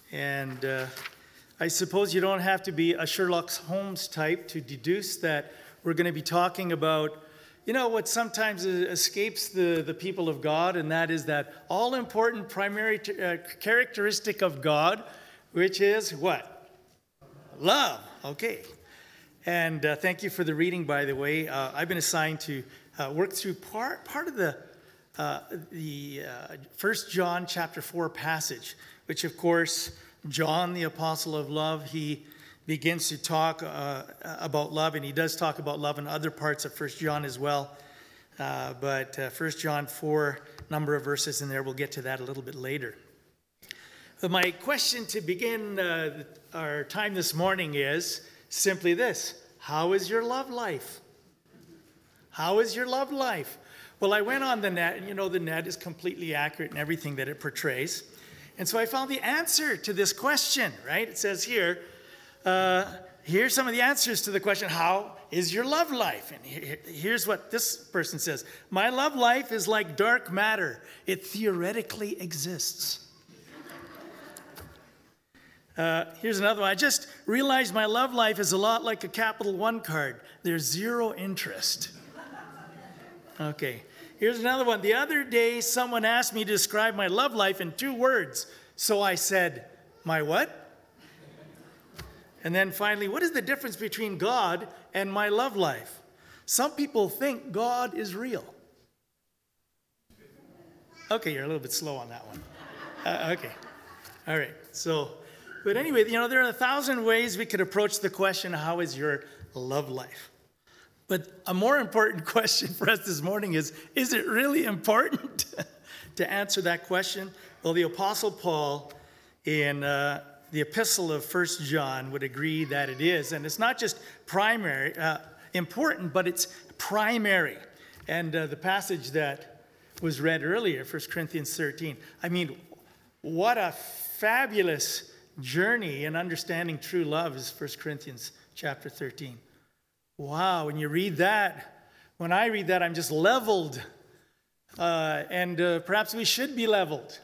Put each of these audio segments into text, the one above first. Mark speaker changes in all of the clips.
Speaker 1: And I suppose you don't have to be a Sherlock Holmes type to deduce that we're going to be talking about, what sometimes escapes the people of God, and that is that all-important primary characteristic of God, which is what? Love. Okay. And thank you for the reading, by the way. I've been assigned to work through part of the 1 John chapter 4 passage, which, of course, John, the apostle of love, he begins to talk about love, and he does talk about love in other parts of 1 John as well. But 1 John 4, number of verses in there, we'll get to that a little bit later. But my question to begin our time this morning is simply this: how is your love life? How is your love life? Well, I went on the net, and the net is completely accurate in everything that it portrays. And so I found the answer to this question, right? It says here, here's some of the answers to the question, how is your love life? And here's what this person says: my love life is like dark matter. It theoretically exists. Here's another one. I just realized my love life is a lot like a Capital One card. There's zero interest. Okay. Here's another one. The other day, someone asked me to describe my love life in 2 words. So I said, my what? And then finally, what is the difference between God and my love life? Some people think God is real. Okay, you're a little bit slow on that one. Okay. All right. But anyway, there are 1,000 ways we could approach the question, how is your love life? But a more important question for us this morning is it really important to answer that question? Well, the Apostle Paul in the epistle of 1 John would agree that it is. And it's not just important, but it's primary. And the passage that was read earlier, 1 Corinthians 13, what a fabulous journey in understanding true love is 1 Corinthians chapter 13. Wow, when you read that, when I read that, I'm just leveled. And perhaps we should be leveled.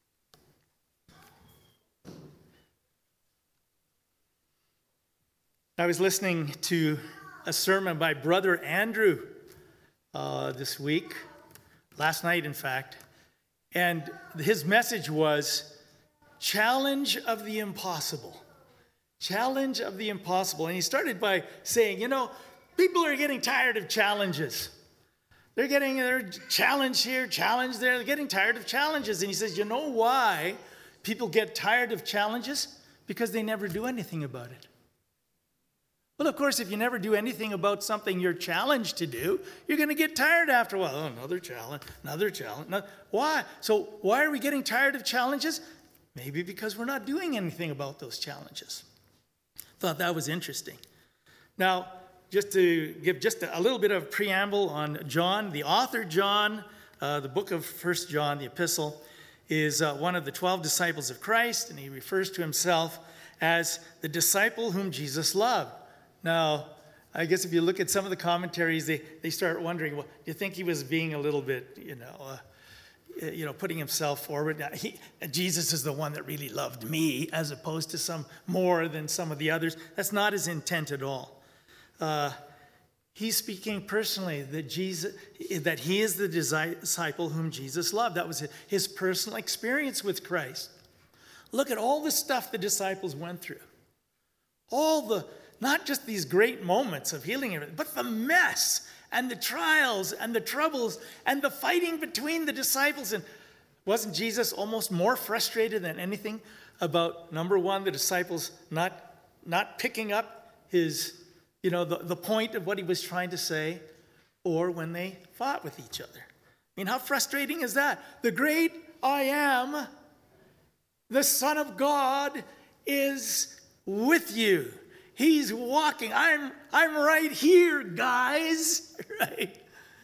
Speaker 1: I was listening to a sermon by Brother Andrew this week, last night in fact, and his message was challenge of the impossible. Challenge of the impossible. And he started by saying, people are getting tired of challenges. They're challenge here, challenge there. They're getting tired of challenges. And he says, you know why people get tired of challenges? Because they never do anything about it. Well, of course, if you never do anything about something you're challenged to do, you're going to get tired after a while. Oh, another challenge. Why? So why are we getting tired of challenges? Maybe because we're not doing anything about those challenges. Thought that was interesting. Now, just to give just a little bit of preamble on John, the author John, the book of 1 John, the epistle, is one of the 12 disciples of Christ, and he refers to himself as the disciple whom Jesus loved. Now, I guess if you look at some of the commentaries, they start wondering, well, do you think he was being a little bit, putting himself forward? Jesus is the one that really loved me, as opposed to some more than some of the others. That's not his intent at all. He's speaking personally that he is the disciple whom Jesus loved. That was his personal experience with Christ. Look at all the stuff the disciples went through. Not just these great moments of healing, but the mess and the trials and the troubles and the fighting between the disciples. And wasn't Jesus almost more frustrated than anything about, number one, the disciples not picking up his, the point of what he was trying to say, or when they fought with each other? How frustrating is that? The great I am, the Son of God, is with you. He's walking. I'm right here, guys. Right?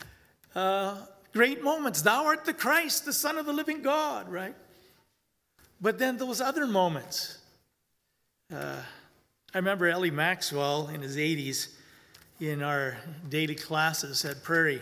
Speaker 1: Great moments. Thou art the Christ, the Son of the living God, right? But then those other moments. I remember Ellie Maxwell in his 80s in our daily classes at Prairie.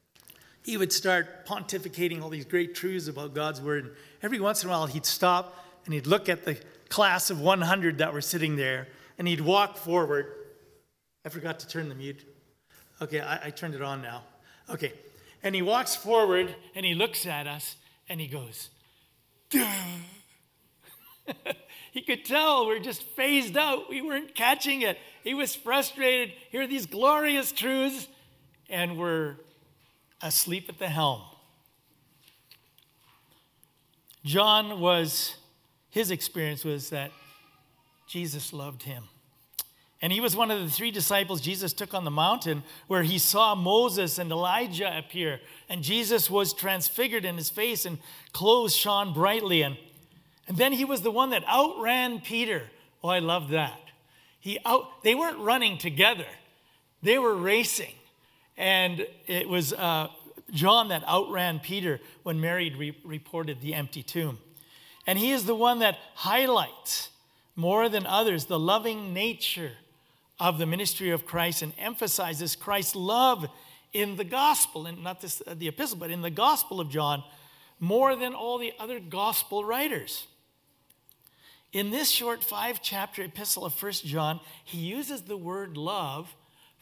Speaker 1: He would start pontificating all these great truths about God's word. And every once in a while, he'd stop and he'd look at the class of 100 that were sitting there, and he'd walk forward. I forgot to turn the mute. Okay, I turned it on now. Okay. And he walks forward, and he looks at us, and he goes, duh. He could tell we're just phased out. We weren't catching it. He was frustrated. Here are these glorious truths, and we're asleep at the helm. His experience was that Jesus loved him. And he was one of the 3 disciples Jesus took on the mountain where he saw Moses and Elijah appear. And Jesus was transfigured in his face and clothes shone brightly. And then he was the one that outran Peter. Oh, I love that. They weren't running together. They were racing. And it was John that outran Peter when Mary reported the empty tomb. And he is the one that highlights more than others the loving nature of the ministry of Christ and emphasizes Christ's love in the gospel, and not the epistle, but in the gospel of John, more than all the other gospel writers. In this short 5-chapter epistle of 1 John, he uses the word love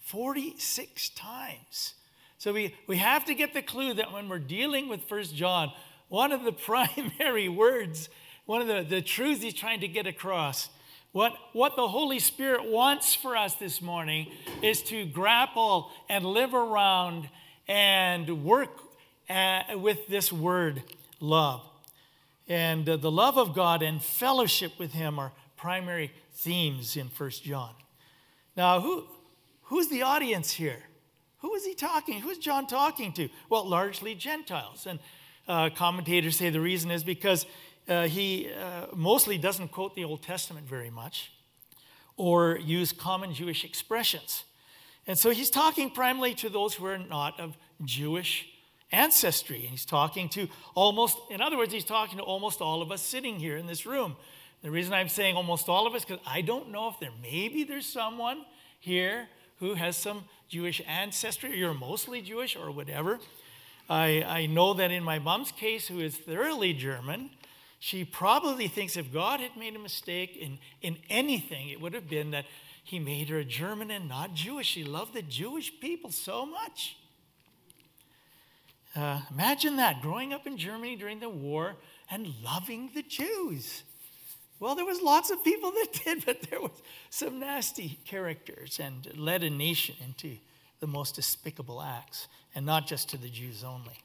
Speaker 1: 46 times. So we have to get the clue that when we're dealing with 1 John, one of the primary words, one of the truths he's trying to get across, what the Holy Spirit wants for us this morning is to grapple and live around and work with this word, love. And the love of God and fellowship with him are primary themes in 1 John. Now, who's the audience here? Who is he talking? Who's John talking to? Well, largely Gentiles. And commentators say the reason is because he mostly doesn't quote the Old Testament very much or use common Jewish expressions. And so he's talking primarily to those who are not of Jewish ancestry. And he's talking to in other words, he's talking to almost all of us sitting here in this room. The reason I'm saying almost all of us, because I don't know if there's someone here who has some Jewish ancestry, or you're mostly Jewish or whatever. I know that in my mom's case, who is thoroughly German, she probably thinks if God had made a mistake in anything, it would have been that he made her a German and not Jewish. She loved the Jewish people so much. Imagine that, growing up in Germany during the war and loving the Jews. Well, there was lots of people that did, but there was some nasty characters and led a nation into the most despicable acts, and not just to the Jews only.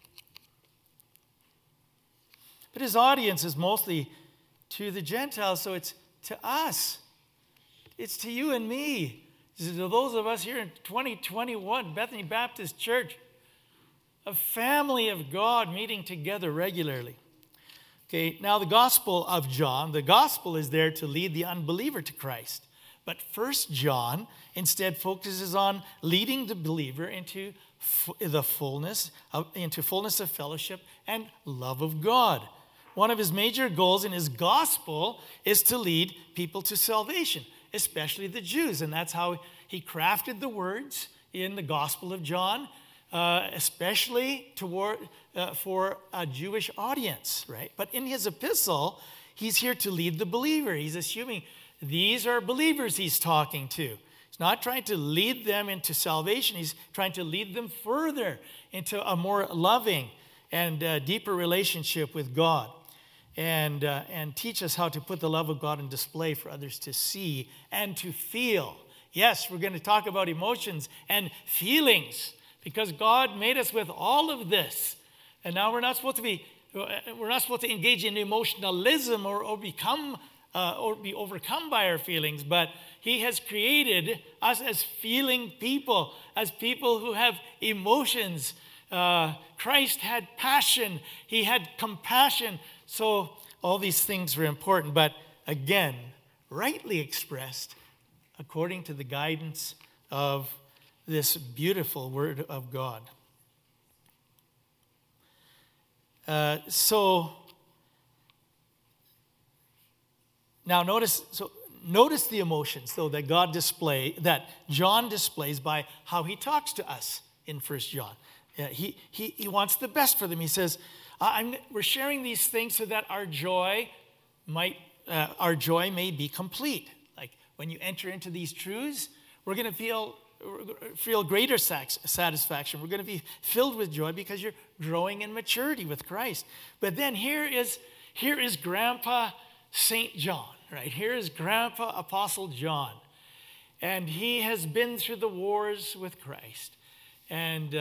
Speaker 1: But his audience is mostly to the Gentiles, so it's to us. It's to you and me. It's to those of us here in 2021, Bethany Baptist Church, a family of God meeting together regularly. Okay, now the Gospel of John, the Gospel is there to lead the unbeliever to Christ. But 1 John instead focuses on leading the believer into fullness of fellowship and love of God. One of his major goals in his gospel is to lead people to salvation, especially the Jews. And that's how he crafted the words in the Gospel of John, especially for a Jewish audience, right? But in his epistle, he's here to lead the believer. He's assuming these are believers he's talking to. He's not trying to lead them into salvation. He's trying to lead them further into a more loving and deeper relationship with God. And teach us how to put the love of God on display for others to see and to feel. Yes, we're going to talk about emotions and feelings because God made us with all of this. And now we're not supposed to engage in emotionalism or be overcome by our feelings, but he has created us as feeling people, as people who have emotions. Christ had passion. He had compassion. So all these things were important, but again, rightly expressed according to the guidance of this beautiful Word of God. So now notice the emotions, though, that John displays by how he talks to us in 1 John. He wants the best for them. He says, we're sharing these things so that our joy our joy may be complete. Like when you enter into these truths, we're going to feel greater satisfaction. We're going to be filled with joy because you're growing in maturity with Christ. But then here is Grandpa St. John, right? Here is Grandpa Apostle John. And he has been through the wars with Christ. And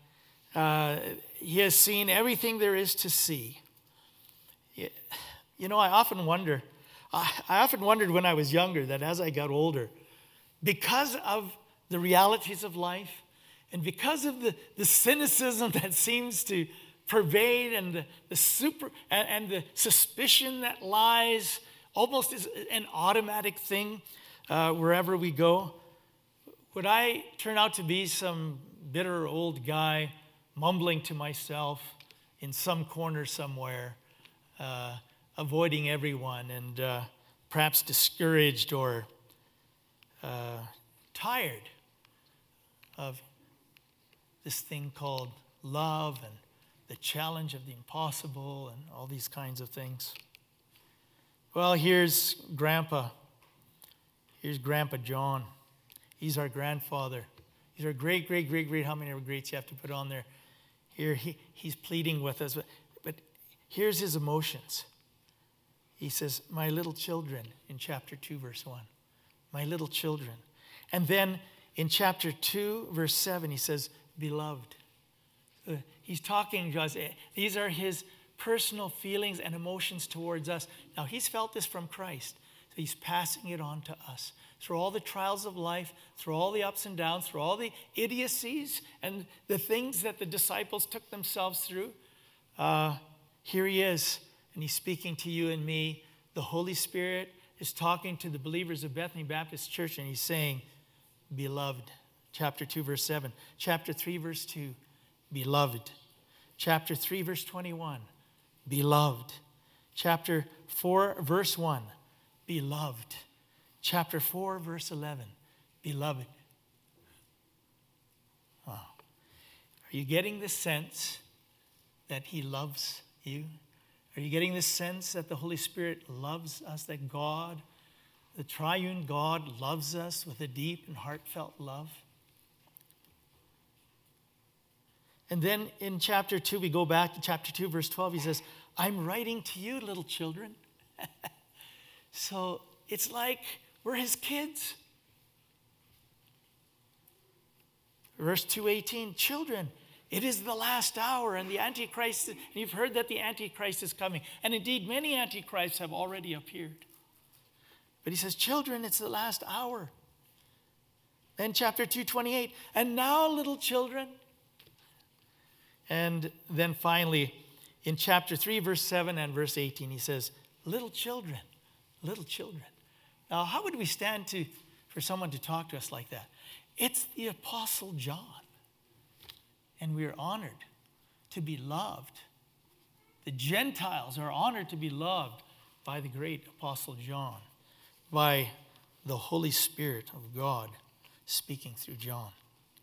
Speaker 1: he has seen everything there is to see. You know, I often wondered when I was younger that as I got older, because of the realities of life and because of the cynicism that seems to pervade and the suspicion that lies almost as an automatic thing wherever we go, would I turn out to be some bitter old guy mumbling to myself in some corner somewhere, avoiding everyone and perhaps discouraged or tired of this thing called love and the challenge of the impossible and all these kinds of things? Well, here's Grandpa. Here's Grandpa John. He's our grandfather. He's our great, how many greats you have to put on there? Here, he's pleading with us. But here's his emotions. He says, my little children, in chapter 2, verse 1. My little children. And then in chapter 2, verse 7, he says, beloved. He's talking to us. These are his personal feelings and emotions towards us. Now, he's felt this from Christ. So he's passing it on to us. Through all the trials of life, through all the ups and downs, through all the idiocies and the things that the disciples took themselves through, here he is, and he's speaking to you and me. The Holy Spirit is talking to the believers of Bethany Baptist Church, and he's saying, beloved. Chapter 2, verse 7. Chapter 3, verse 2, beloved. Chapter 3, verse 21, beloved. Chapter 4, verse 1, beloved. Chapter 4, verse 11, beloved. Wow. Are you getting the sense that he loves you? Are you getting the sense that the Holy Spirit loves us, that God, the triune God, loves us with a deep and heartfelt love? And then in chapter 2, we go back to chapter 2, verse 12. He says, I'm writing to you, little children. So it's like we're his kids. Verse 2:18, children, it is the last hour, and the Antichrist, and you've heard that the Antichrist is coming. And indeed, many Antichrists have already appeared. But he says, children, it's the last hour. Then chapter 2:28, and now, little children. And then finally, in chapter 3, verse 7 and verse 18, he says, little children, little children. Now, how would we stand for someone to talk to us like that? It's the Apostle John. And we are honored to be loved. The Gentiles are honored to be loved by the great Apostle John, by the Holy Spirit of God speaking through John.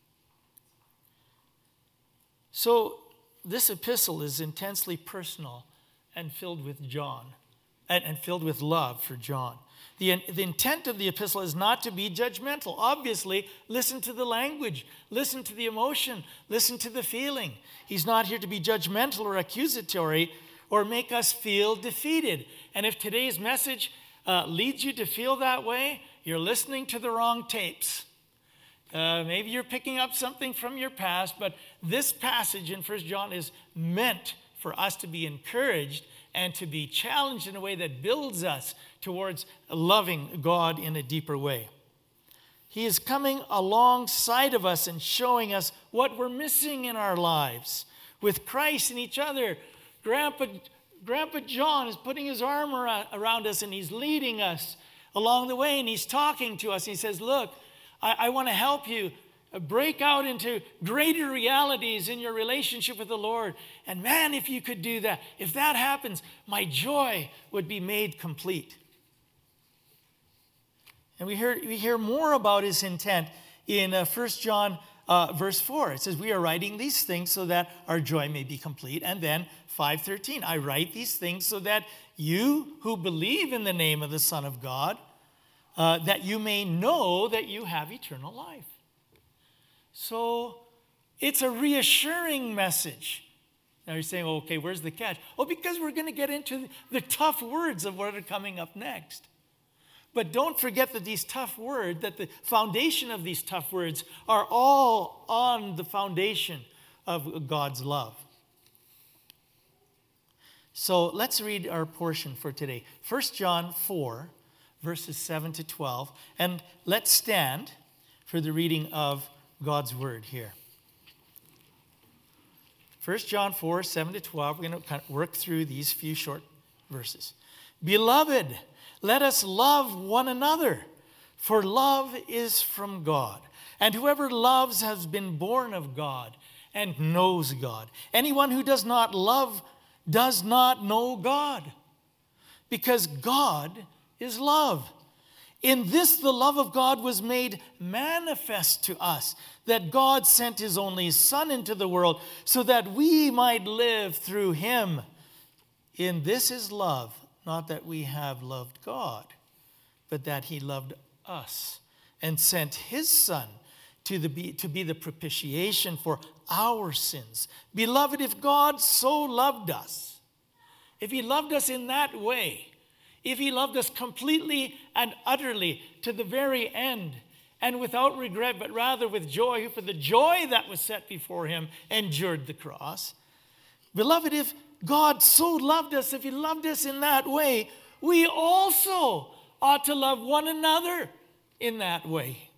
Speaker 1: So this epistle is intensely personal and filled with John, and filled with love for John. The intent of the epistle is not to be judgmental. Obviously, listen to the language, listen to the emotion, listen to the feeling. He's not here to be judgmental or accusatory or make us feel defeated. And if today's message leads you to feel that way, you're listening to the wrong tapes. Maybe you're picking up something from your past, but this passage in 1 John is meant for us to be encouraged and to be challenged in a way that builds us towards loving God in a deeper way. He is coming alongside of us and showing us what we're missing in our lives. With Christ and each other, Grandpa John is putting his arm around us and he's leading us along the way, and he's talking to us. He says, look, I want to help you break out into greater realities in your relationship with the Lord. And man, if you could do that, if that happens, my joy would be made complete. And we hear more about his intent in 1 John verse 4. It says, we are writing these things so that our joy may be complete. And then 5:13, I write these things so that you who believe in the name of the Son of God, that you may know that you have eternal life. So it's a reassuring message. Now you're saying, okay, where's the catch? Oh, because we're going to get into the tough words of what are coming up next. But don't forget that these tough words, that the foundation of these tough words are all on the foundation of God's love. So let's read our portion for today. 1 John 4, verses 7 to 12. And let's stand for the reading of God's word here. 1 John 4, 7 to 12. We're going to kind of work through these few short verses. Beloved, let us love one another, for love is from God. And whoever loves has been born of God and knows God. Anyone who does not love does not know God, because God is love. In this, the love of God was made manifest to us, that God sent his only Son into the world so that we might live through him. In this is love, not that we have loved God, but that he loved us and sent his Son to be the propitiation for our sins. Beloved, if God so loved us, if he loved us in that way, if he loved us completely and utterly to the very end, and without regret, but rather with joy, who for the joy that was set before him endured the cross. Beloved, if God so loved us, if he loved us in that way, we also ought to love one another in that way.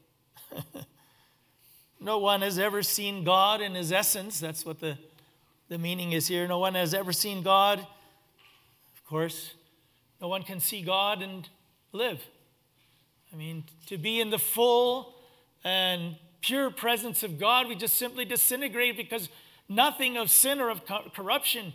Speaker 1: No one has ever seen God in his essence. That's what the meaning is here. No one has ever seen God. Of course, no one can see God and live. I mean, to be in the full and pure presence of God, we just simply disintegrate because nothing of sin or of corruption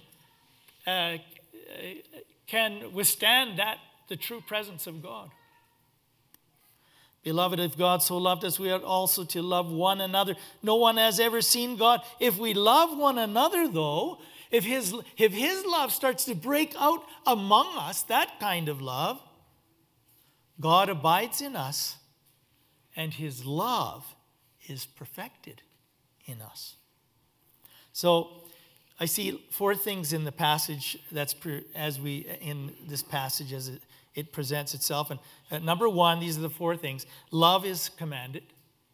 Speaker 1: can withstand the true presence of God. Beloved, if God so loved us, we ought also to love one another. No one has ever seen God. If we love one another, though, if his love starts to break out among us, that kind of love, God abides in us, and his love is perfected in us. So I see four things in the passage in this passage as it presents itself. And number one, these are the four things. Love is commanded.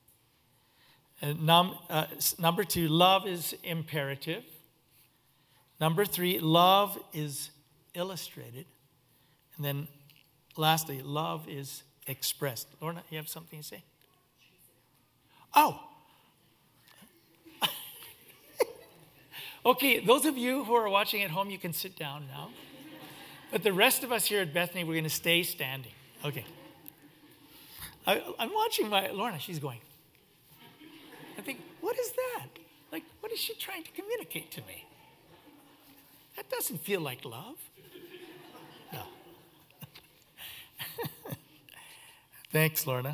Speaker 1: Number two, love is imperative. Number three, love is illustrated. And then lastly, love is expressed. Lorna, you have something to say? Oh. Okay, those of you who are watching at home, you can sit down now. But the rest of us here at Bethany, we're going to stay standing. Okay. I'm watching Lorna, she's going. I think, what is that? Like, what is she trying to communicate to me? That doesn't feel like love. No. Thanks, Lorna.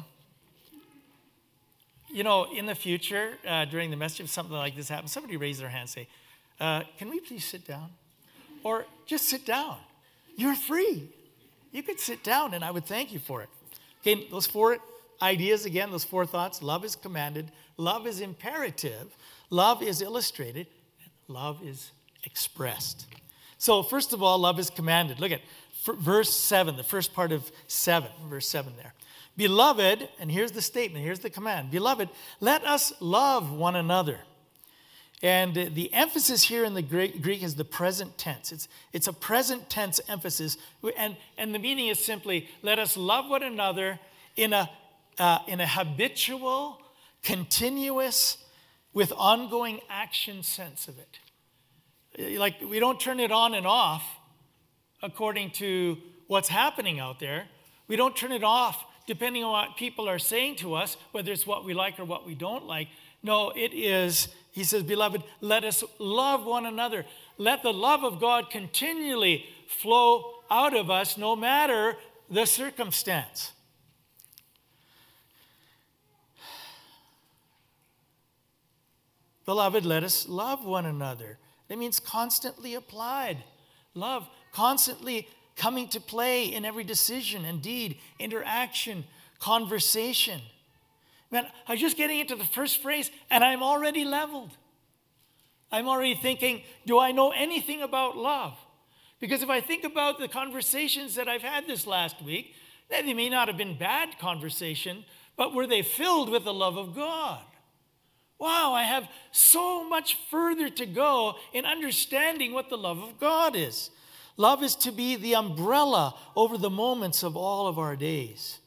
Speaker 1: You know, in the future, during the message, if something like this happens, somebody raise their hand and say, can we please sit down? Or just sit down. You're free. You could sit down, and I would thank you for it. Okay, those four ideas again, those four thoughts. Love is commanded. Love is imperative. Love is illustrated. Love is expressed. So first of all, love is commanded. Look at verse 7, the first part of 7, verse 7 there. Beloved, and here's the statement, here's the command. Beloved, let us love one another. And the emphasis here in the Greek is the present tense. It's a present tense emphasis. And the meaning is simply, let us love one another in a habitual, continuous, with ongoing action sense of it. Like, we don't turn it on and off according to what's happening out there. We don't turn it off depending on what people are saying to us, whether it's what we like or what we don't like. No, it is, he says, beloved, let us love one another. Let the love of God continually flow out of us no matter the circumstance. Beloved, let us love one another. That means constantly applied. Love constantly coming to play in every decision and deed, interaction, conversation. Man, I was just getting into the first phrase, and I'm already leveled. I'm already thinking, do I know anything about love? Because if I think about the conversations that I've had this last week, they may not have been bad conversation, but were they filled with the love of God? Wow, I have so much further to go in understanding what the love of God is. Love is to be the umbrella over the moments of all of our days.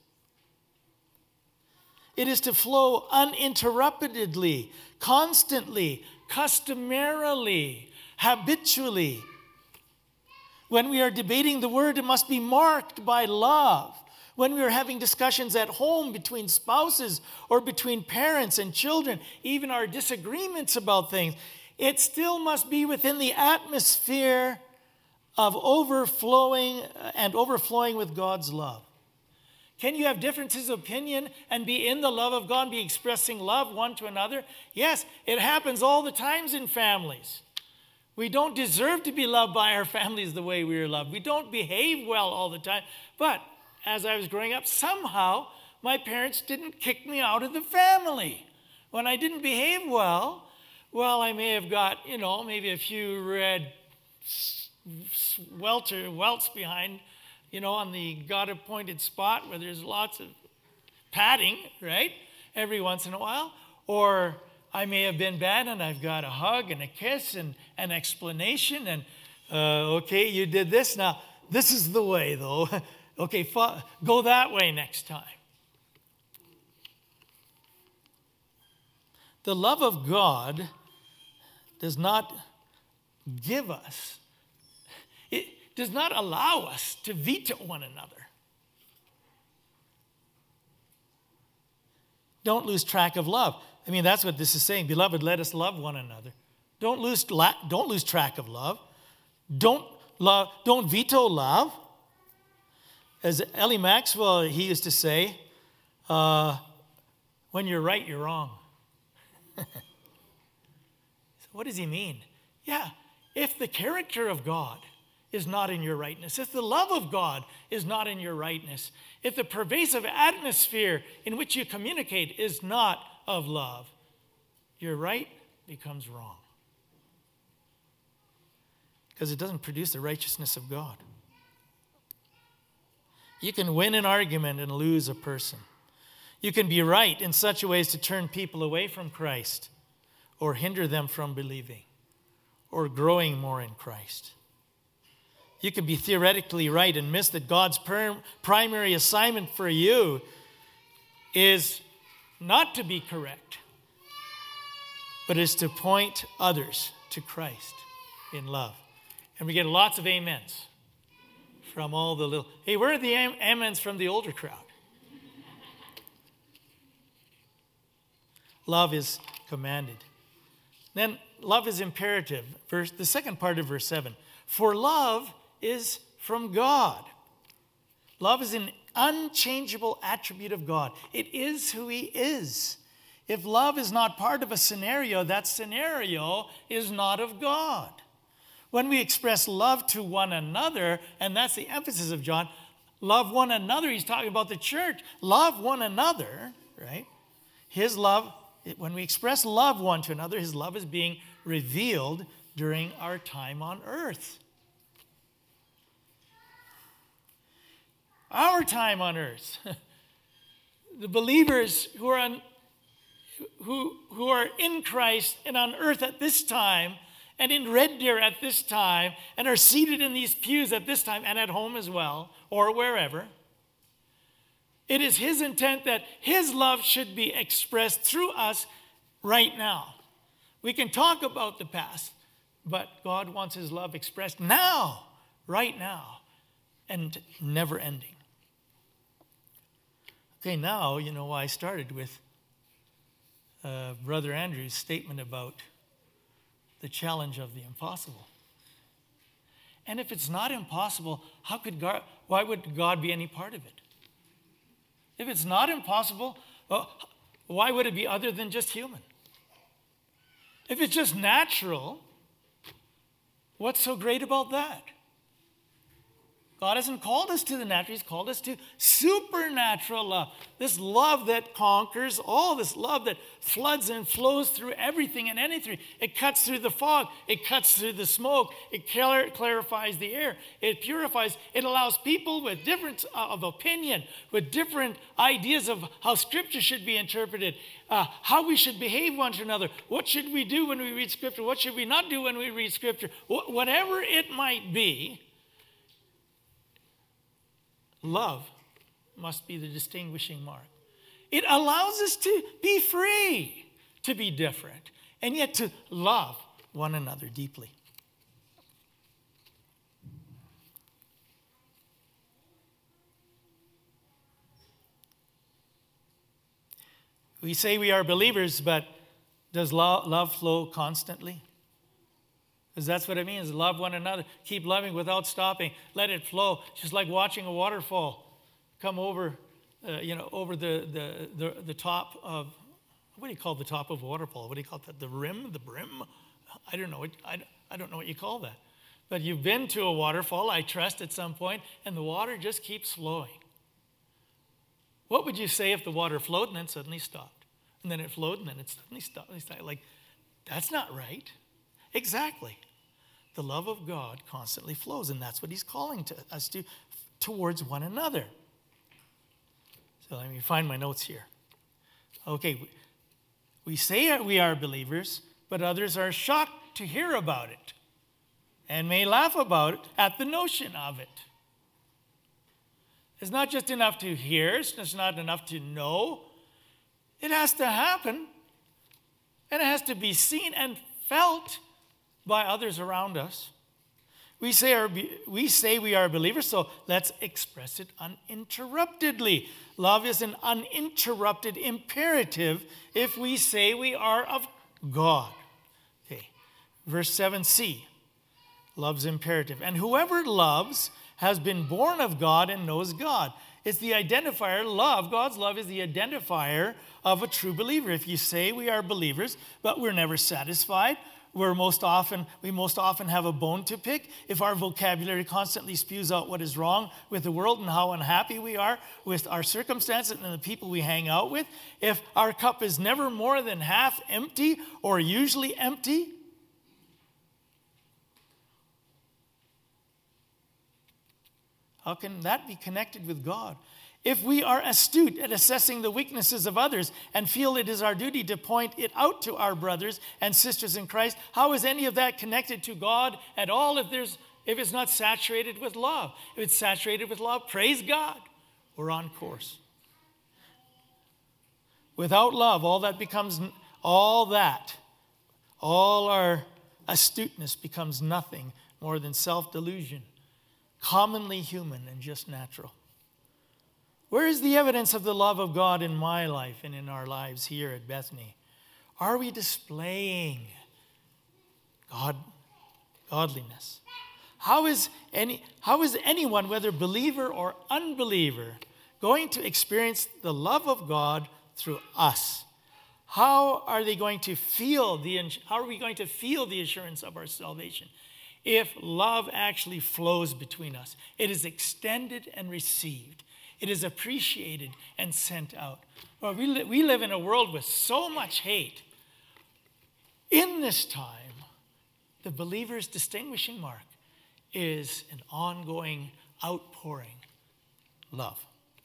Speaker 1: It is to flow uninterruptedly, constantly, customarily, habitually. When we are debating the word, it must be marked by love. When we are having discussions at home between spouses or between parents and children, even our disagreements about things, it still must be within the atmosphere of overflowing with God's love. Can you have differences of opinion and be in the love of God, be expressing love one to another? Yes, it happens all the times in families. We don't deserve to be loved by our families the way we are loved. We don't behave well all the time. But as I was growing up, somehow my parents didn't kick me out of the family. When I didn't behave well, I may have got, maybe a few red welts behind, on the God-appointed spot where there's lots of patting, right, every once in a while. Or I may have been bad and I've got a hug and a kiss and an explanation and, okay, you did this. Now, this is the way, though. Okay, go that way next time. The love of God does not give us, it does not allow us to veto one another. Don't lose track of love. I mean, that's what this is saying. Beloved, let us love one another. Don't lose track of love. Don't veto love. As Ellie Maxwell, he used to say, when you're right, you're wrong. So what does he mean? Yeah, if the character of God is not in your rightness, if the love of God is not in your rightness, if the pervasive atmosphere in which you communicate is not of love, your right becomes wrong. Because it doesn't produce the righteousness of God. You can win an argument and lose a person. You can be right in such a way as to turn people away from Christ or hinder them from believing or growing more in Christ. You can be theoretically right and miss that God's primary assignment for you is not to be correct, but is to point others to Christ in love. And we get lots of amens from all the little, hey, where are the amens from the older crowd? Love is commanded. Then love is imperative. The second part of verse 7. For love is from God. Love is an unchangeable attribute of God. It is who He is. If love is not part of a scenario, that scenario is not of God. When we express love to one another, and that's the emphasis of John, love one another. He's talking about the church. Love one another, right? His love, when we express love one to another, His love is being revealed during our time on earth. Our time on earth. The believers who are in Christ and on earth at this time, and in Red Deer at this time, and are seated in these pews at this time, and at home as well, or wherever. It is His intent that His love should be expressed through us right now. We can talk about the past, but God wants His love expressed now, right now, and never ending. Okay, now you know why I started with Brother Andrew's statement about the challenge of the impossible. And if it's not impossible, why would God be any part of it? If it's not impossible, why would it be other than just human? If it's just natural, what's so great about that? God hasn't called us to the natural. He's called us to supernatural love. This love that conquers all, this love that floods and flows through everything and anything. It cuts through the fog. It cuts through the smoke. It clarifies the air. It purifies. It allows people with different of opinion, with different ideas of how Scripture should be interpreted, how we should behave one to another. What should we do when we read Scripture? What should we not do when we read Scripture? Whatever it might be, love must be the distinguishing mark. It allows us to be free, to be different, and yet to love one another deeply. We say we are believers, but does love flow constantly? Because that's what it means. Love one another. Keep loving without stopping. Let it flow. Just like watching a waterfall come over, over the top of, what do you call the top of a waterfall? What do you call that? The rim? The brim? I don't know. I don't know what you call that. But you've been to a waterfall, I trust, at some point, and the water just keeps flowing. What would you say if the water flowed and then suddenly stopped? And then it flowed and then it suddenly stopped. Like, that's not right. Exactly. The love of God constantly flows, and that's what he's calling us to towards one another. So let me find my notes here. Okay, we say we are believers, but others are shocked to hear about it and may laugh about it at the notion of it. It's not just enough to hear, it's not enough to know. It has to happen, and it has to be seen and felt by others around us. We say we are believers, so let's express it uninterruptedly. Love is an uninterrupted imperative if we say we are of God. Okay, verse 7c, love's imperative. And whoever loves has been born of God and knows God. It's the identifier, love. God's love is the identifier of a true believer. If you say we are believers, but we're never satisfied, we most often have a bone to pick. If our vocabulary constantly spews out what is wrong with the world and how unhappy we are with our circumstances and the people we hang out with, if our cup is never more than half empty or usually empty, how can that be connected with God? If we are astute at assessing the weaknesses of others and feel it is our duty to point it out to our brothers and sisters in Christ, how is any of that connected to God at all if it's not saturated with love? If it's saturated with love, praise God, we're on course. Without love, all our astuteness becomes nothing more than self-delusion, commonly human and just natural. Where is the evidence of the love of God in my life and in our lives here at Bethany? Are we displaying godliness? How is anyone, whether believer or unbeliever, going to experience the love of God through us? How are we going to feel the assurance of our salvation if love actually flows between us? It is extended and received. It is appreciated and sent out. Well, we live in a world with so much hate. In this time, the believer's distinguishing mark is an ongoing, outpouring love.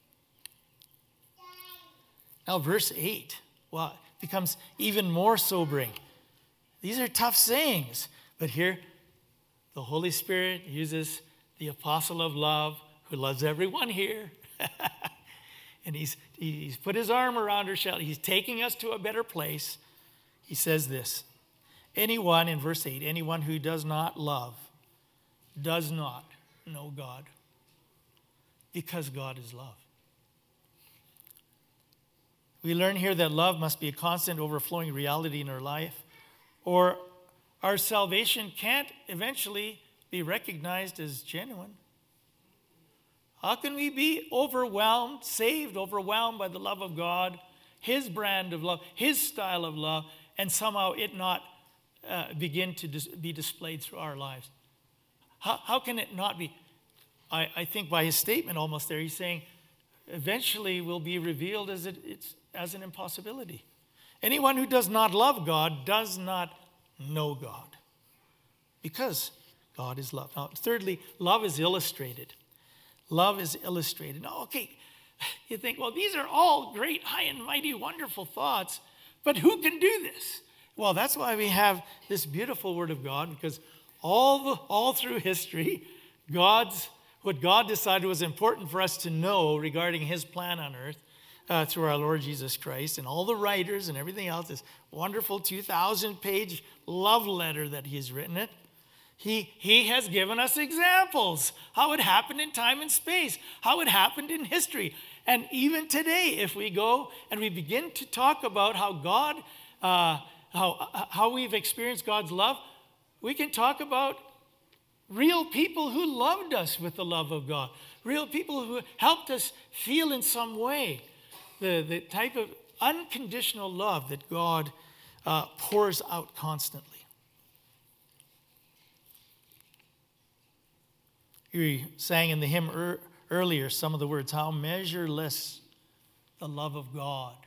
Speaker 1: Now, verse 8, well, becomes even more sobering. These are tough sayings, but here the Holy Spirit uses the apostle of love who loves everyone here. And he's put his arm around her shoulder. He's taking us to a better place. He says this, anyone, in verse 8, anyone who does not love does not know God, because God is love. We learn here that love must be a constant, overflowing reality in our life, or our salvation can't eventually be recognized as genuine. How can we be overwhelmed by the love of God, his brand of love, his style of love, and somehow it not begin to be displayed through our lives. How can it not be? I think by his statement almost there, he's saying eventually will be revealed as as an impossibility. Anyone who does not love God does not know God, because God is love. Now, thirdly, love is illustrated. Love is illustrated. Now, okay, you think, well, these are all great, high and mighty, wonderful thoughts, but who can do this? Well, that's why we have this beautiful Word of God, because all through history, what God decided was important for us to know regarding his plan on earth through our Lord Jesus Christ, and all the writers and everything else, this wonderful 2,000-page love letter that he's written it. He has given us examples, how it happened in time and space, how it happened in history. And even today, if we go and we begin to talk about how God, how we've experienced God's love, we can talk about real people who loved us with the love of God, real people who helped us feel in some way the type of unconditional love that God pours out constantly. We sang in the hymn earlier some of the words, how measureless the love of God.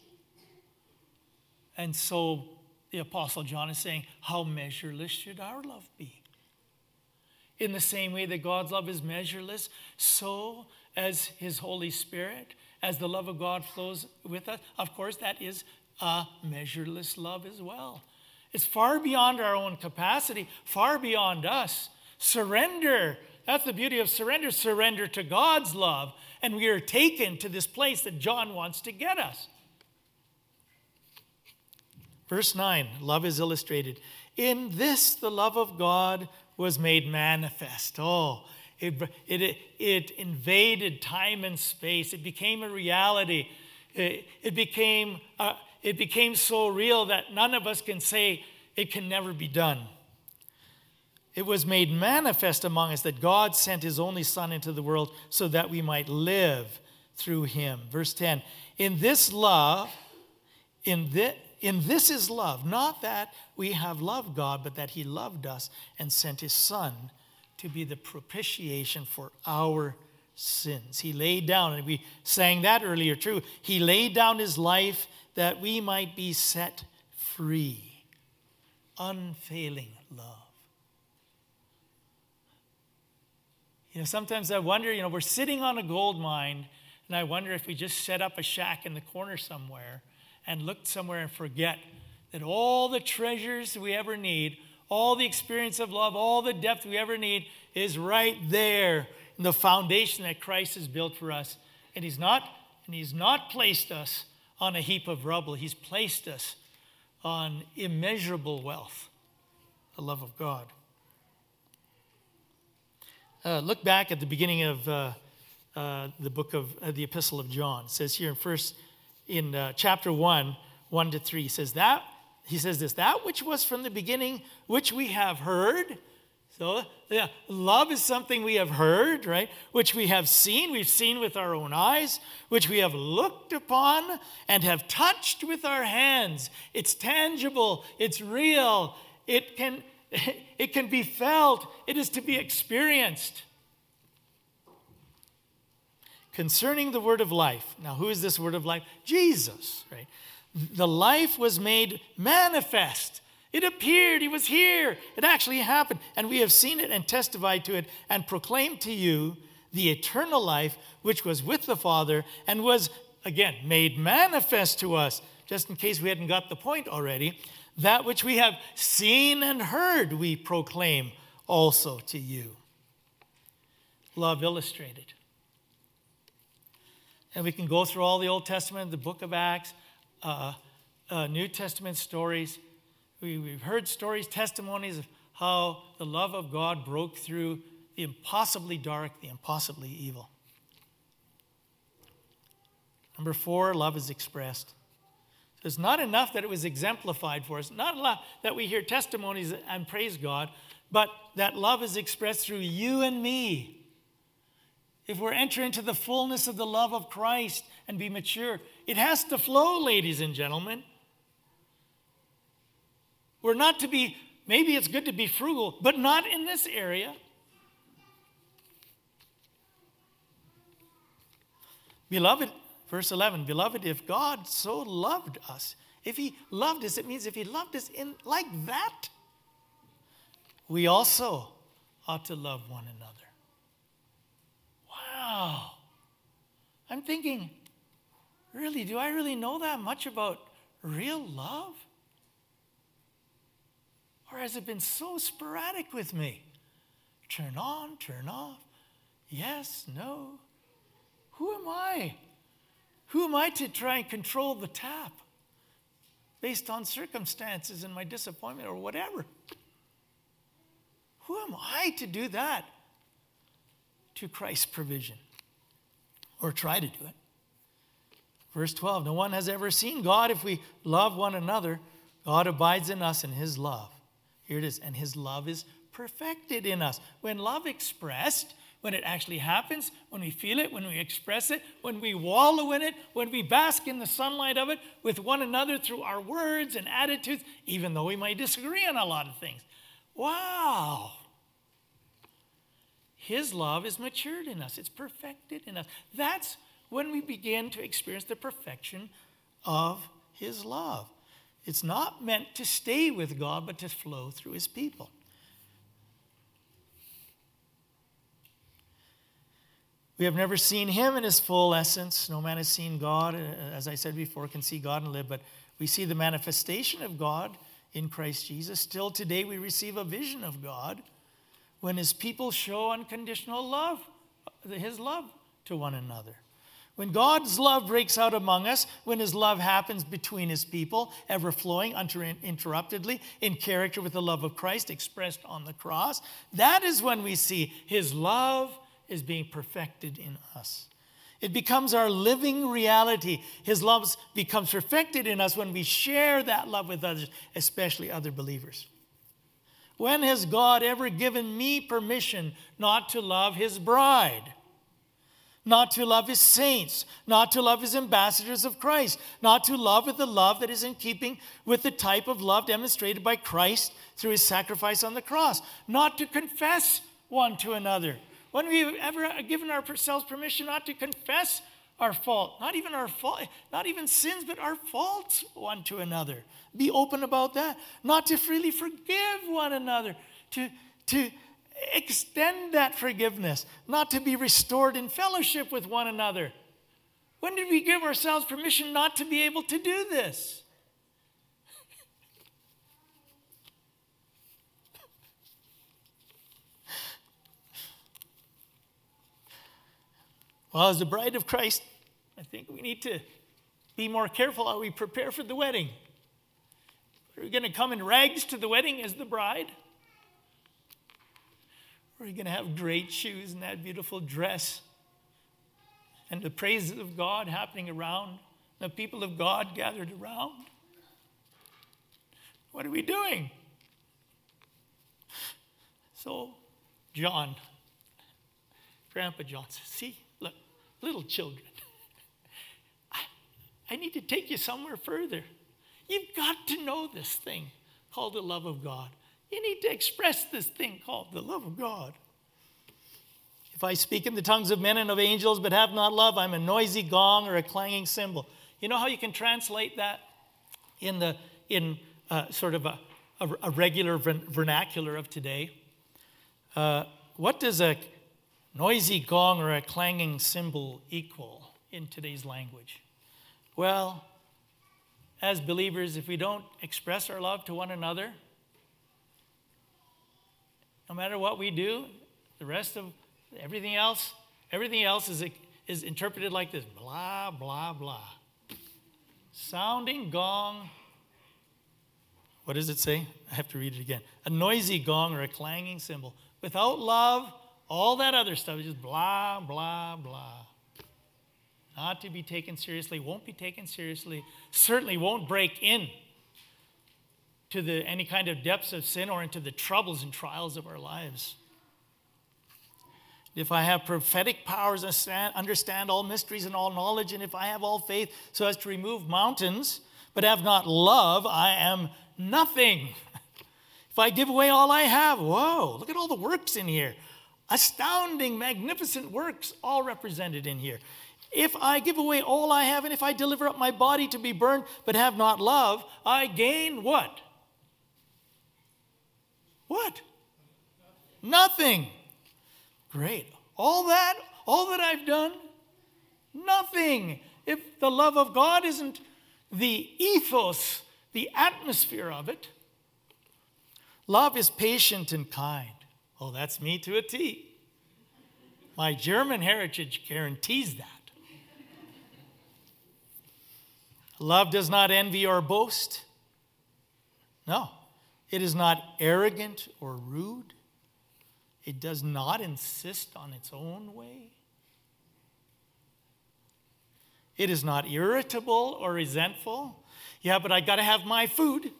Speaker 1: And so the Apostle John is saying, how measureless should our love be? In the same way that God's love is measureless, so as his Holy Spirit, as the love of God flows with us, of course, that is a measureless love as well. It's far beyond our own capacity, far beyond us. Surrender. That's the beauty of surrender. Surrender to God's love, and we are taken to this place that John wants to get us. Verse 9, love is illustrated. In this, the love of God was made manifest. Oh, it invaded time and space. It became a reality. It became so real that none of us can say it can never be done. It was made manifest among us that God sent his only Son into the world so that we might live through him. Verse 10, in this is love, not that we have loved God, but that he loved us and sent his Son to be the propitiation for our sins. He laid down, and we sang that earlier too, he laid down his life that we might be set free. Unfailing love. Sometimes I wonder, we're sitting on a gold mine, and I wonder if we just set up a shack in the corner somewhere and look somewhere and forget that all the treasures we ever need, all the experience of love, all the depth we ever need is right there in the foundation that Christ has built for us. And he's not placed us on a heap of rubble. He's placed us on immeasurable wealth, the love of God. Look back at the beginning of the book of the Epistle of John. It says here in chapter 1, 1-3, he says this, that which was from the beginning, which we have heard. So, yeah, love is something we have heard, right? Which we have seen, we've seen with our own eyes, which we have looked upon and have touched with our hands. It's tangible, it's real, it can be felt, it is to be experienced. Concerning the word of life. Now, who is this word of life? Jesus, right? The life was made manifest. It appeared, he was here. It actually happened. And we have seen it and testified to it and proclaimed to you the eternal life which was with the Father and was, again, made manifest to us. Just in case we hadn't got the point already. That which we have seen and heard, we proclaim also to you. Love illustrated. And we can go through all the Old Testament, the book of Acts, New Testament stories. We've heard stories, testimonies of how the love of God broke through the impossibly dark, the impossibly evil. Number 4, love is expressed. So it's not enough that it was exemplified for us, not enough that we hear testimonies and praise God, but that love is expressed through you and me. If we're entering into the fullness of the love of Christ and be mature, it has to flow, ladies and gentlemen. We're not to be, maybe it's good to be frugal, but not in this area. Beloved, verse 11, beloved, if God so loved us, if he loved us, it means if he loved us in like that, we also ought to love one another. Wow. I'm thinking, really, do I really know that much about real love? Or has it been so sporadic with me? Turn on, turn off. Yes, no. Who am I? Who am I to try and control the tap based on circumstances and my disappointment or whatever? Who am I to do that to Christ's provision or try to do it? Verse 12, no one has ever seen God. If we love one another, God abides in us in his love. Here it is, and his love is perfected in us. When love expressed, when it actually happens, when we feel it, when we express it, when we wallow in it, when we bask in the sunlight of it with one another through our words and attitudes, even though we might disagree on a lot of things. Wow. His love is matured in us. It's perfected in us. That's when we begin to experience the perfection of his love. It's not meant to stay with God, but to flow through his people. We have never seen him in his full essence. No man has seen God, as I said before, can see God and live, but we see the manifestation of God in Christ Jesus. Still today we receive a vision of God when his people show unconditional love, his love to one another. When God's love breaks out among us, when his love happens between his people, ever flowing uninterruptedly in character with the love of Christ expressed on the cross, that is when we see his love is being perfected in us. It becomes our living reality. His love becomes perfected in us when we share that love with others, especially other believers. When has God ever given me permission not to love his bride? Not to love his saints, not to love his ambassadors of Christ, not to love with the love that is in keeping with the type of love demonstrated by Christ through his sacrifice on the cross, not to confess one to another. When we've ever given ourselves permission not to confess our fault, not even sins, but our faults one to another. Be open about that. Not to freely forgive one another, to extend that forgiveness, not to be restored in fellowship with one another. When did we give ourselves permission not to be able to do this? Well, as the bride of Christ, I think we need to be more careful how we prepare for the wedding. Are we going to come in rags to the wedding as the bride? Or are you going to have great shoes and that beautiful dress and the praises of God happening around, the people of God gathered around? What are we doing? So, John, Grandpa John says, see, look, little children, I need to take you somewhere further. You've got to know this thing called the love of God. You need to express this thing called the love of God. If I speak in the tongues of men and of angels but have not love, I'm a noisy gong or a clanging cymbal. You know how you can translate that in sort of a regular vernacular of today? What does a noisy gong or a clanging cymbal equal in today's language? Well, as believers, if we don't express our love to one another, no matter what we do, the rest of everything else is interpreted like this: blah, blah, blah. Sounding gong. What does it say? I have to read it again. A noisy gong or a clanging cymbal. Without love, all that other stuff is just blah, blah, blah. Not to be taken seriously, won't be taken seriously, certainly won't break in to any kind of depths of sin or into the troubles and trials of our lives. If I have prophetic powers, understand all mysteries and all knowledge, and if I have all faith so as to remove mountains, but have not love, I am nothing. If I give away all I have, whoa, look at all the works in here. Astounding, magnificent works all represented in here. If I give away all I have, and if I deliver up my body to be burned, but have not love, I gain what? What? Nothing. Great. All that I've done, nothing. If the love of God isn't the ethos, the atmosphere of it. Love is patient and kind. Oh, that's me to a T. My German heritage guarantees that. Love does not envy or boast. No. It is not arrogant or rude. It does not insist on its own way. It is not irritable or resentful. Yeah, but I got to have my food.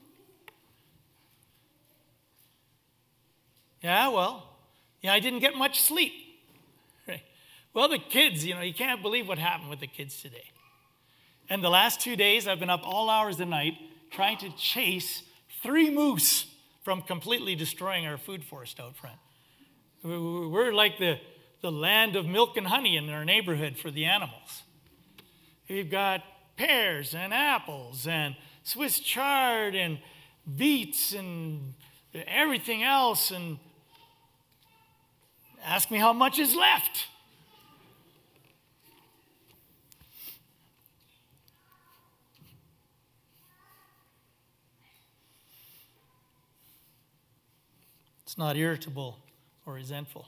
Speaker 1: Yeah, I didn't get much sleep. Right. Well, the kids, you can't believe what happened with the kids today. And the last 2 days, I've been up all hours of the night trying to chase 3 moose from completely destroying our food forest out front. We're like the land of milk and honey in our neighborhood for the animals. We've got pears and apples and Swiss chard and beets and everything else, and ask me how much is left. It's not irritable or resentful.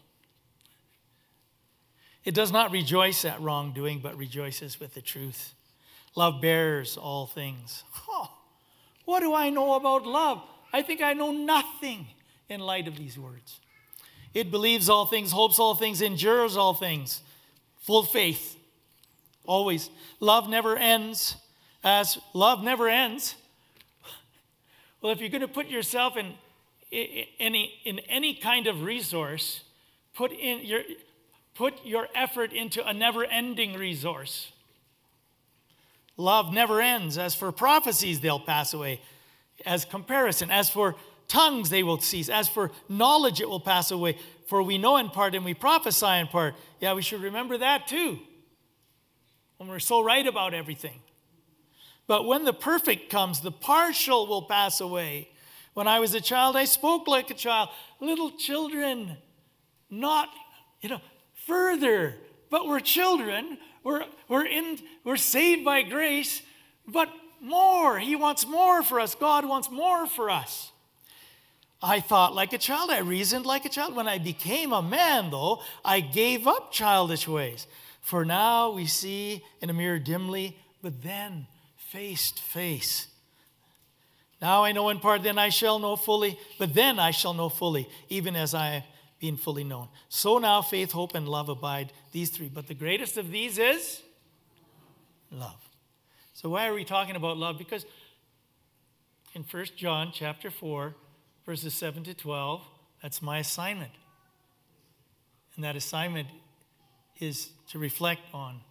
Speaker 1: It does not rejoice at wrongdoing, but rejoices with the truth. Love bears all things. What do I know about love? I think I know nothing in light of these words. It believes all things, hopes all things, endures all things. Full faith. Always. Love never ends. As love never ends. Well, if you're going to put yourself in any kind of resource, put your effort into a never-ending resource. Love never ends. As for prophecies, they'll pass away. As comparison, as for tongues, they will cease. As for knowledge, it will pass away. For we know in part and we prophesy in part. Yeah, we should remember that too, when we're so right about everything. But when the perfect comes, the partial will pass away. When I was a child, I spoke like a child. Little children, not, further. But we're children. We're saved by grace, but more. He wants more for us. God wants more for us. I thought like a child. I reasoned like a child. When I became a man, though, I gave up childish ways. For now we see in a mirror dimly, but then face to face. Now I know in part, then I shall know fully, but then I shall know fully, even as I have been fully known. So now faith, hope, and love abide, these 3. But the greatest of these is love. So why are we talking about love? Because in 1 John chapter 4, verses 7 to 12, that's my assignment. And that assignment is to reflect on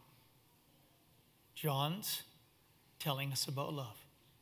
Speaker 1: John's telling us about love.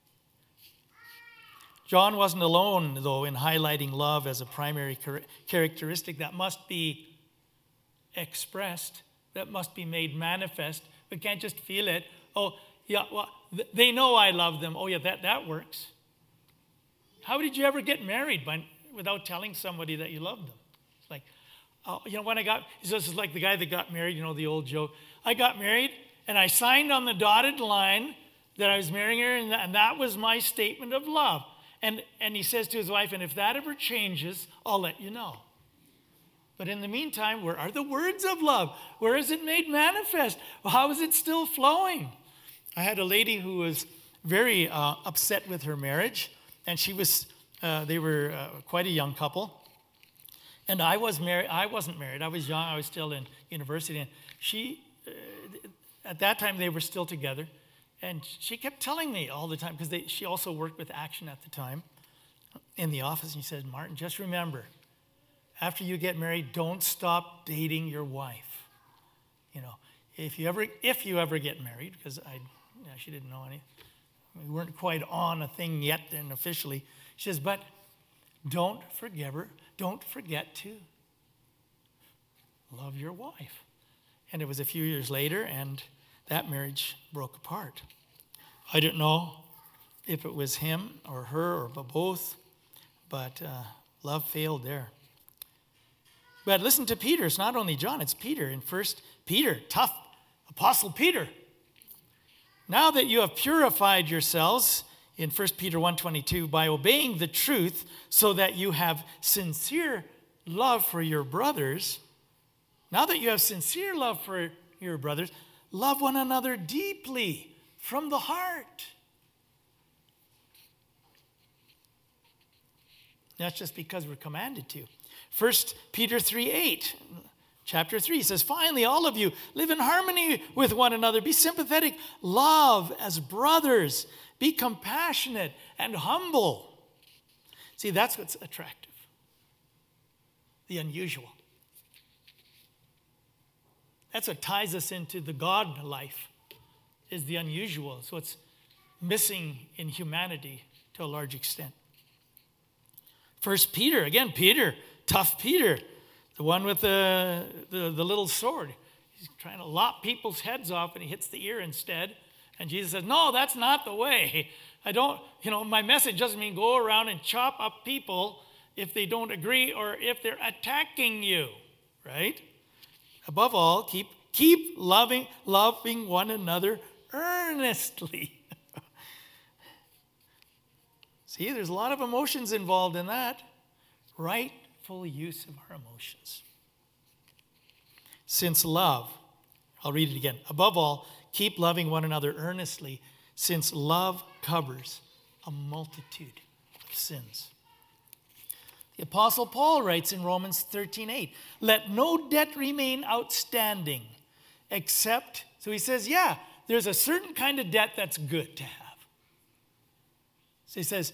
Speaker 1: John wasn't alone, though, in highlighting love as a primary characteristic that must be expressed, that must be made manifest. We can't just feel it. Oh, yeah, well, they know I love them. Oh, yeah, that works. How did you ever get married without telling somebody that you loved them? It's like, when it's just like the guy that got married, the old joke. I got married, and I signed on the dotted line that I was marrying her, and that was my statement of love. And he says to his wife, and if that ever changes, I'll let you know. But in the meantime, where are the words of love? Where is it made manifest? Well, how is it still flowing? I had a lady who was very upset with her marriage, and they were quite a young couple. And I wasn't married. I was young. I was still in university. And she, at that time, they were still together. And she kept telling me all the time, because she also worked with Action at the time in the office. And she said, Martin, just remember, after you get married, don't stop dating your wife. If you ever get married, because she didn't know anything. We weren't quite on a thing yet and officially. She says, but don't forget to love your wife. And it was a few years later, and that marriage broke apart. I don't know if it was him or her or both, but love failed there. But listen to Peter. It's not only John, it's Peter. In 1 Peter, tough Apostle Peter. Now that you have purified yourselves, in 1 Peter 1:22, by obeying the truth, so that you have sincere love for your brothers. Now that you have sincere love for your brothers, love one another deeply from the heart. That's just because we're commanded to. 1 Peter 3:8, chapter 3 says, finally, all of you live in harmony with one another. Be sympathetic. Love as brothers. Be compassionate and humble. See, that's what's attractive. The unusual. That's what ties us into the God life, is the unusual. It's what's missing in humanity to a large extent. 1 Peter, again, Peter, tough Peter, the one with the little sword. He's trying to lop people's heads off, and he hits the ear instead. And Jesus says, no, that's not the way. My message doesn't mean go around and chop up people if they don't agree or if they're attacking you, right? Above all, keep loving one another earnestly. See, there's a lot of emotions involved in that. Rightful use of our emotions. Since love, I'll read it again. Above all, keep loving one another earnestly, since love covers a multitude of sins. The Apostle Paul writes in Romans 13:8, let no debt remain outstanding except, so he says, there's a certain kind of debt that's good to have. So he says,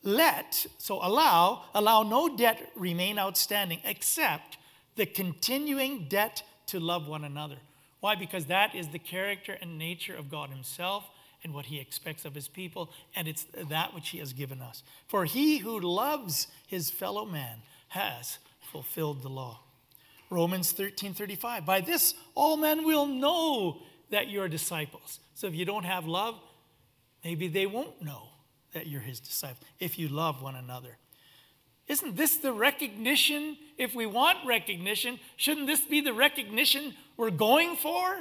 Speaker 1: allow no debt remain outstanding except the continuing debt to love one another. Why? Because that is the character and nature of God himself and what he expects of his people, and it's that which he has given us. For he who loves his fellow man has fulfilled the law. Romans 13:35, by this all men will know that you're disciples. So if you don't have love, maybe they won't know that you're his disciple, if you love one another. Isn't this the recognition? If we want recognition, shouldn't this be the recognition we're going for?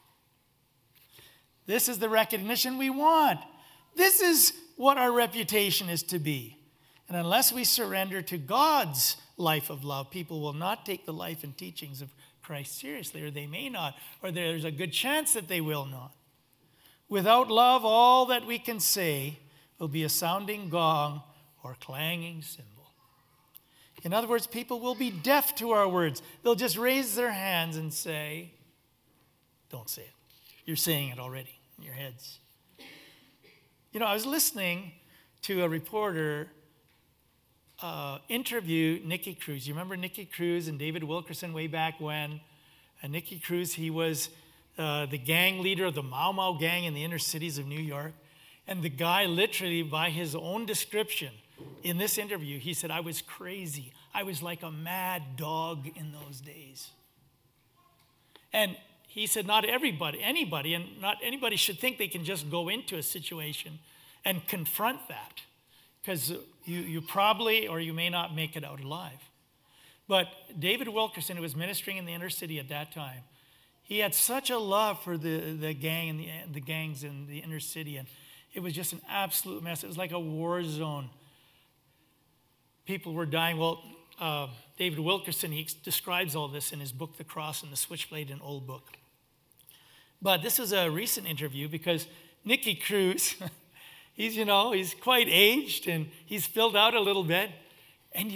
Speaker 1: This is the recognition we want. This is what our reputation is to be. And unless we surrender to God's life of love, people will not take the life and teachings of Christ seriously, or they may not, or there's a good chance that they will not. Without love, all that we can say will be a sounding gong or clanging cymbal. In other words, people will be deaf to our words. They'll just raise their hands and say, don't say it. You're saying it already in your heads. I was listening to a reporter interview Nicky Cruz. You remember Nicky Cruz and David Wilkerson way back when? Nicky Cruz, he was the gang leader of the Mau Mau gang in the inner cities of New York. And the guy literally, by his own description, in this interview, he said, I was crazy. I was like a mad dog in those days. And he said, not anybody, and not anybody should think they can just go into a situation and confront that, because you probably, or you may not make it out alive. But David Wilkerson, who was ministering in the inner city at that time, he had such a love for the gang and the gangs in the inner city, and it was just an absolute mess. It was like a war zone. People were dying. Well, David Wilkerson, he describes all this in his book, The Cross and the Switchblade, an old book. But this was a recent interview because Nicky Cruz, he's quite aged and he's filled out a little bit. And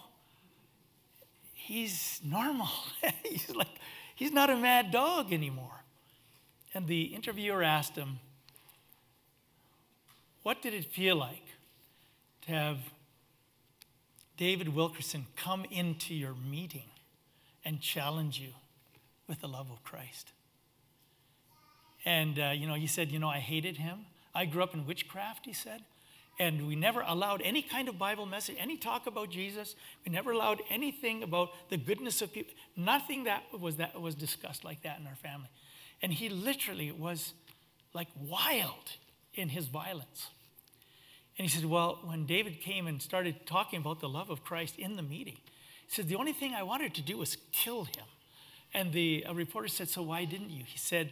Speaker 1: he's normal. He's not a mad dog anymore. And the interviewer asked him, what did it feel like to have David Wilkerson come into your meeting and challenge you with the love of Christ? And, he said, I hated him. I grew up in witchcraft, he said. And we never allowed any kind of Bible message, any talk about Jesus. We never allowed anything about the goodness of people. Nothing that was discussed like that in our family. And he literally was like wild in his violence. And he said, well, when David came and started talking about the love of Christ in the meeting, he said, the only thing I wanted to do was kill him. And the reporter said, so why didn't you? He said,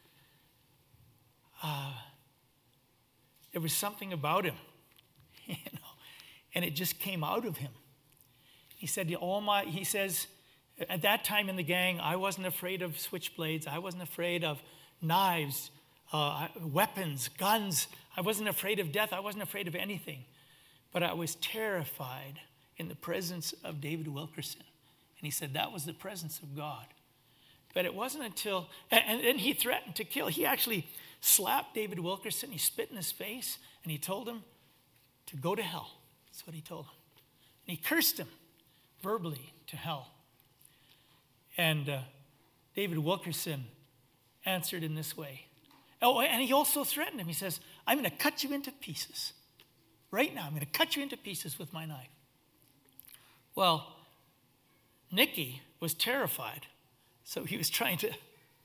Speaker 1: there was something about him, and it just came out of him. He said, he says, at that time in the gang, I wasn't afraid of switchblades. I wasn't afraid of knives, weapons, guns. I wasn't afraid of death. I wasn't afraid of anything. But I was terrified in the presence of David Wilkerson. And he said that was the presence of God. But it wasn't until, and then he threatened to kill. He actually slapped David Wilkerson. He spit in his face, and he told him to go to hell. That's what he told him. And he cursed him verbally to hell. And David Wilkerson answered in this way. Oh, and he also threatened him. He says, I'm going to cut you into pieces. Right now, I'm going to cut you into pieces with my knife. Well, Nicky was terrified. So he was trying to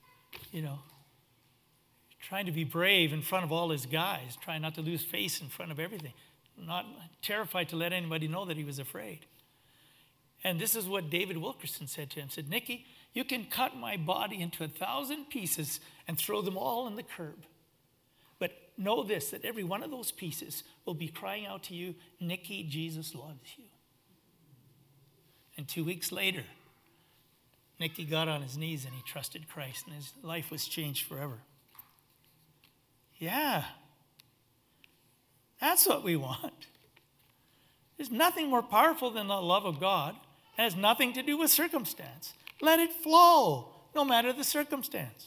Speaker 1: be brave in front of all his guys, trying not to lose face in front of everything, not terrified to let anybody know that he was afraid. And this is what David Wilkerson said to him. He said, Nicky, you can cut my body into 1,000 pieces and throw them all in the curb. But know this, that every one of those pieces will be crying out to you, Nicky, Jesus loves you. And 2 weeks later, Nicky got on his knees and he trusted Christ, and his life was changed forever. Yeah, that's what we want. There's nothing more powerful than the love of God. It has nothing to do with circumstance. Let it flow, no matter the circumstance.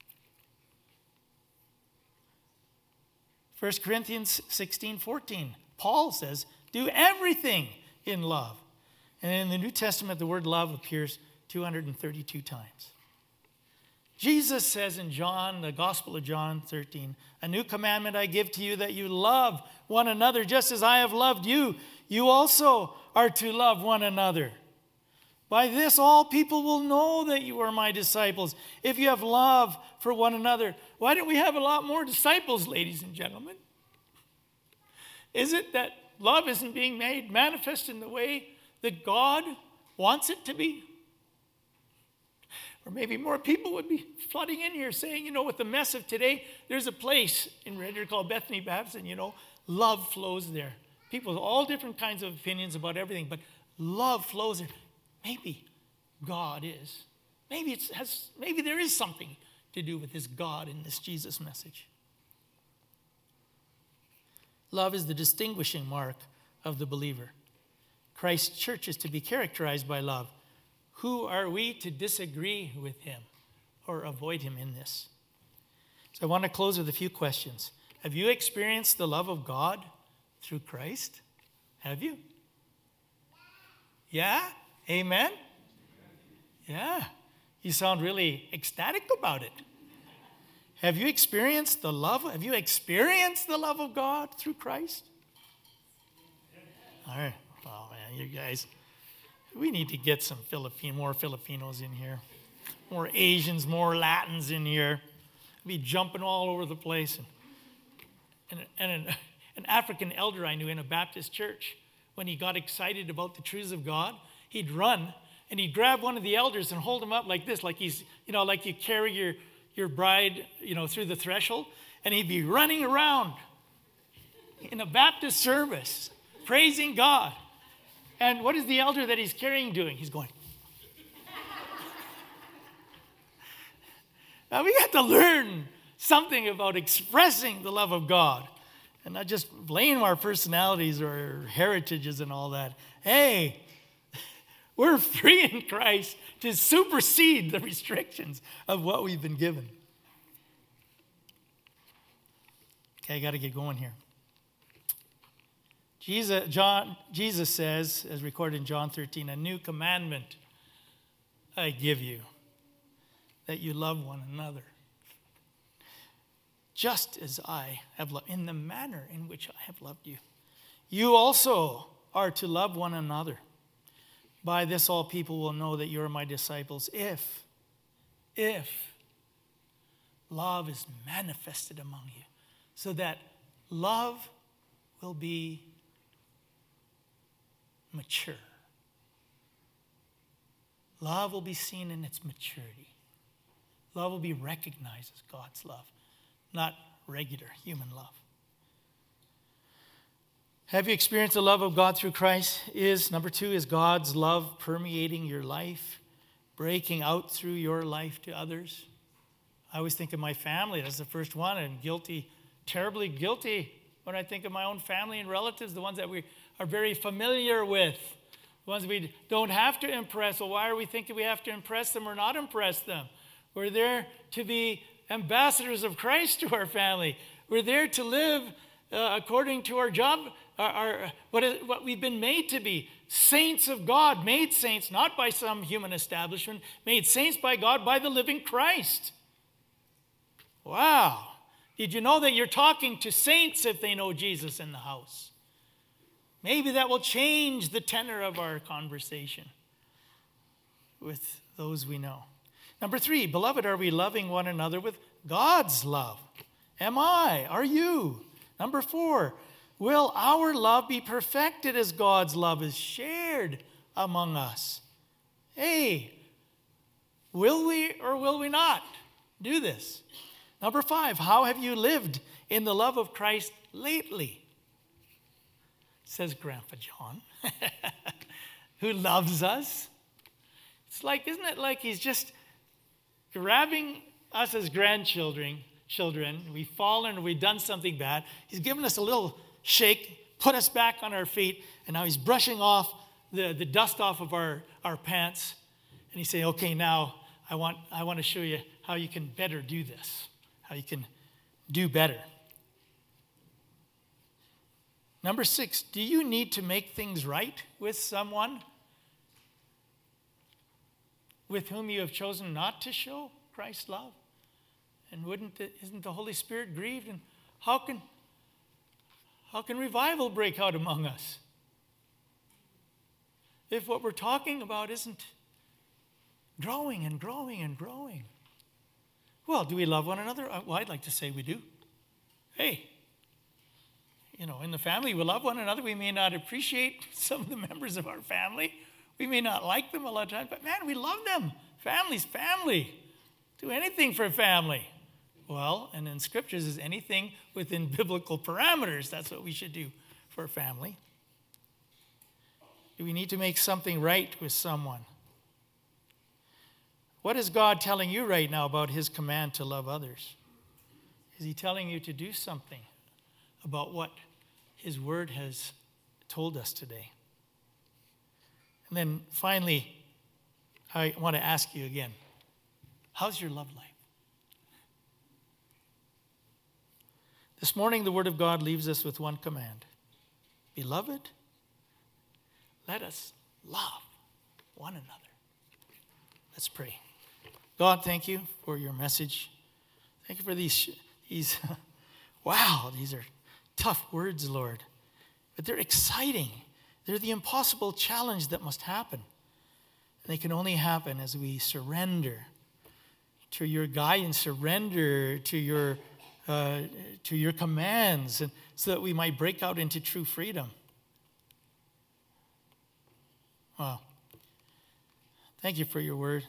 Speaker 1: 1 Corinthians 16:14, Paul says, do everything in love. And in the New Testament, the word love appears 232 times. Jesus says in John, the Gospel of John 13, a new commandment I give to you, that you love one another just as I have loved you. You also are to love one another. By this, all people will know that you are my disciples, if you have love for one another. Why don't we have a lot more disciples, ladies and gentlemen? Is it that love isn't being made manifest in the way that God wants it to be? Or maybe more people would be flooding in here saying, with the mess of today, there's a place in Red Deer called Bethany Baptist, and love flows there. People with all different kinds of opinions about everything, but love flows there. Maybe God is. Maybe there is something to do with this God in this Jesus message. Love is the distinguishing mark of the believer. Christ's church is to be characterized by love. Who are we to disagree with him or avoid him in this? So I want to close with a few questions. Have you experienced the love of God through Christ? Have you? Yeah? Amen? Yeah. You sound really ecstatic about it. Have you experienced the love? Have you experienced the love of God through Christ? All right. Oh, man, you guys, we need to get some more Filipinos in here, more Asians, more Latins in here. Be jumping all over the place. And an African elder I knew in a Baptist church, when he got excited about the truths of God, he'd run and he'd grab one of the elders and hold him up like this, like he's, like you carry your bride, through the threshold, and he'd be running around in a Baptist service, praising God. And what is the elder that he's carrying doing? He's going. Now we got to learn something about expressing the love of God and not just blame our personalities or heritages and all that. Hey, we're free in Christ to supersede the restrictions of what we've been given. Okay, I got to get going here. Jesus says, as recorded in John 13, a new commandment I give you, that you love one another. just as I have loved, in the manner in which I have loved you. You also are to love one another. By this all people will know that you are my disciples, if love is manifested among you, so that love will be mature. Love will be seen in its maturity. Love will be recognized as God's love, not regular human love. Have you experienced the love of God through Christ? Number 2, is God's love permeating your life, breaking out through your life to others? I always think of my family. That's the first one. And guilty, terribly guilty when I think of my own family and relatives, the ones that we are very familiar with, the ones we don't have to impress. Well, why are we thinking we have to impress them or not impress them? We're there to be ambassadors of Christ to our family. We're there to live according to our job, what we've been made to be. Saints of God, made saints not by some human establishment, made saints by God, by the living Christ. Wow. Did you know that you're talking to saints if they know Jesus in the house? Maybe that will change the tenor of our conversation with those we know. Number 3, beloved, are we loving one another with God's love? Am I? Are you? Number 4, will our love be perfected as God's love is shared among us? Hey, will we or will we not do this? Number 5, how have you lived in the love of Christ lately? Says Grandpa John, who loves us. It's like, isn't it like he's just grabbing us as grandchildren, we've fallen or we've done something bad. He's given us a little shake, put us back on our feet, and now he's brushing off the dust off of our pants. And he's saying, okay, now I want to show you how you can better do this, how you can do better. Number 6, do you need to make things right with someone with whom you have chosen not to show Christ's love? And isn't the Holy Spirit grieved? And how can revival break out among us if what we're talking about isn't growing and growing and growing? Well, do we love one another? Well, I'd like to say we do. Hey, in the family, we love one another. We may not appreciate some of the members of our family. We may not like them a lot of times, but man, we love them. Family's family. Do anything for family. Well, and in scriptures is anything within biblical parameters. That's what we should do for family. Do we need to make something right with someone? What is God telling you right now about his command to love others? Is he telling you to do something about what his word has told us today? And then finally, I want to ask you again, how's your love life? This morning, the word of God leaves us with one command. Beloved, let us love one another. Let's pray. God, thank you for your message. Thank you for these wow, these are tough words, Lord. But they're exciting. They're the impossible challenge that must happen. And they can only happen as we surrender to your guidance, surrender to your commands, and so that we might break out into true freedom. Wow. Thank you for your word.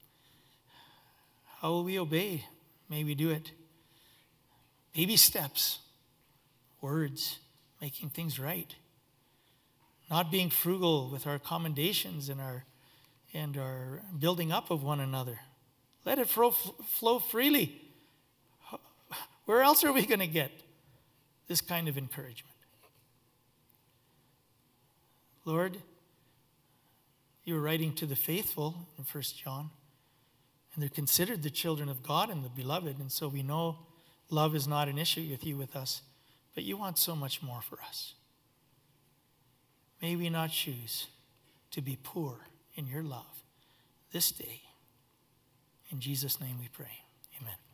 Speaker 1: How will we obey? May we do it. Baby steps, words, making things right. Not being frugal with our commendations and our building up of one another. Let it flow freely. Where else are we going to get this kind of encouragement? Lord, you're writing to the faithful in 1 John, and they're considered the children of God and the beloved, and so we know love is not an issue with you, with us, but you want so much more for us. May we not choose to be poor in your love this day. In Jesus' name we pray. Amen.